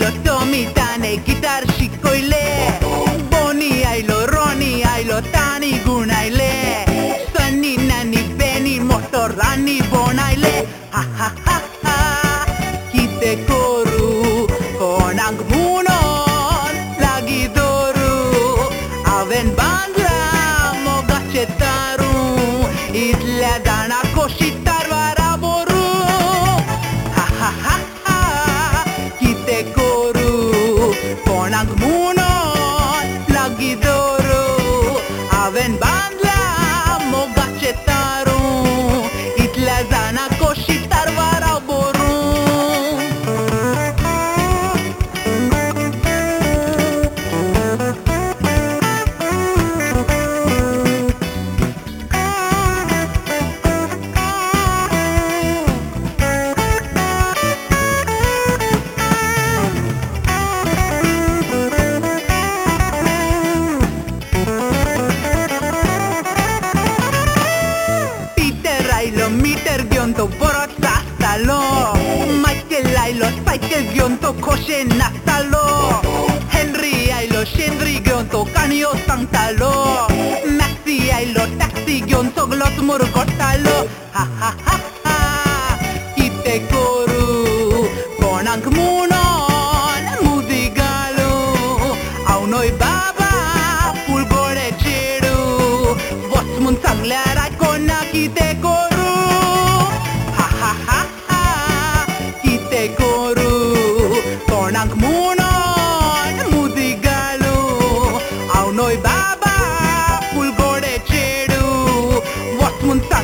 आइलो टमी ताने गिटार शिकयले बनी आइलो रनी आइलो तानी गुणाइले सन्नी नानी बेनी मोटर रानी बनाइले हा हा हा हा किते करू कोणाक म्हणून लागी दवरू हांवेन बांदला मोगाचे तारू इतल्या जाणां कशी तारवारा बरू हा हा हा हा किते करू कोणाक म्हणून लागी दवरू हांवेन बांदला मोगाचे तारू इतल्या जाणां कशी तारवारा बरू मीटर घेऊन तो परत नाचतालो मायकेल आयलो सायकल घेऊन तो खोशेन नाचतालो हेनरी आयलो शेंद्री घेऊन तो काणयो सांगतालो मॅक्सी आयलो टॅक्सी घेऊन सगलोच मुरगडटालो हा हा हा हा किते करू कोणाक म्हणून मुदी घालू हांव न्हय बाबा फुलगोडे चेडू वच म्हूण सांगल्यार आयकोना किते करू कोणाक म्हणून मुदी घालू हांव न्हय बाबा फुलगोडे चेडू वच म्हूण